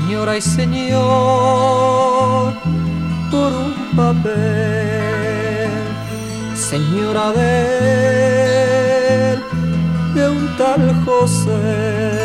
señora y señor, por un papel, señora de un tal José.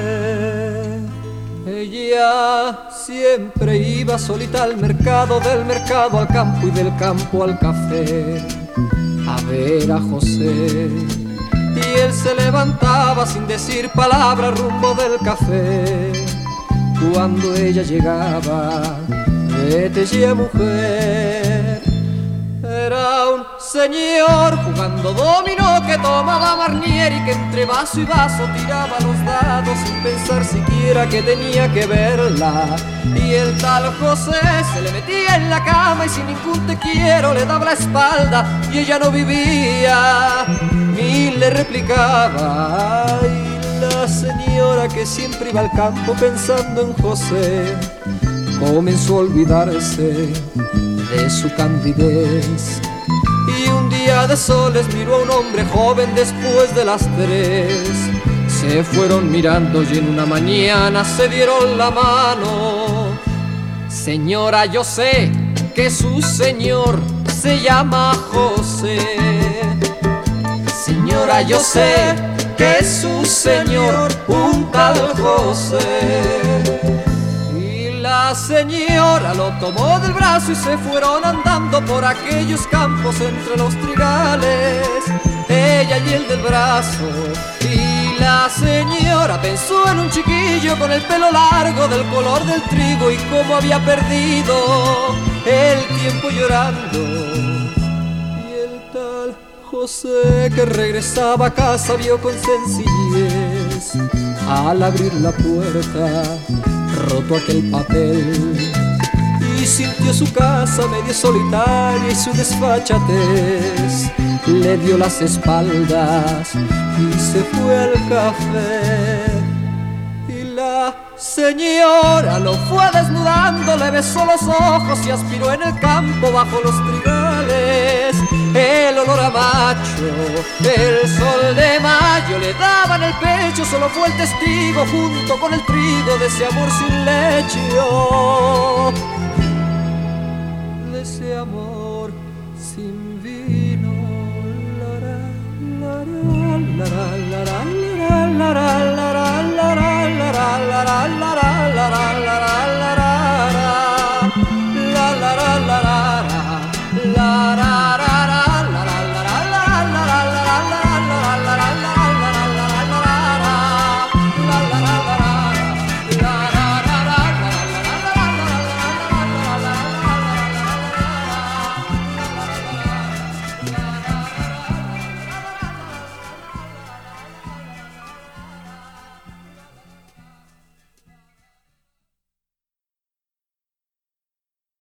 Ella siempre iba solita al mercado, del mercado al campo y del campo al café, a ver a José. Y él se levantaba sin decir palabra rumbo del café. Cuando ella llegaba, vete ya mujer. Era un señor jugando dominó que tomaba Marnier y que entre vaso y vaso tiraba los dados sin pensar siquiera que tenía que verla. Y el tal José se le metía en la cama y sin ningún te quiero le daba la espalda y ella no vivía ni le replicaba. Y la señora que siempre iba al campo pensando en José comenzó a olvidarse de su candidez. Y un día de soles miró a un hombre joven después de las 3. Se fueron mirando y en una mañana se dieron la mano. Señora, yo sé que su señor se llama José. Señora, yo sé que su señor un tal José. La señora lo tomó del brazo y se fueron andando por aquellos campos entre los trigales, ella y él del brazo. Y la señora pensó en un chiquillo con el pelo largo del color del trigo y cómo había perdido el tiempo llorando. Y el tal José que regresaba a casa vio con sencillez al abrir la puerta roto aquel papel y sintió su casa medio solitaria y su desfachatez le dio las espaldas y se fue al café. Y la señora lo fue desnudando, le besó los ojos y aspiró en el campo bajo los trigales el olor a macho. El sol de mayo le daba en el pecho, solo fue el testigo junto con el trigo de ese amor sin lecho, de ese amor sin vino. La, la, la, la, la, la, la, la, la, la.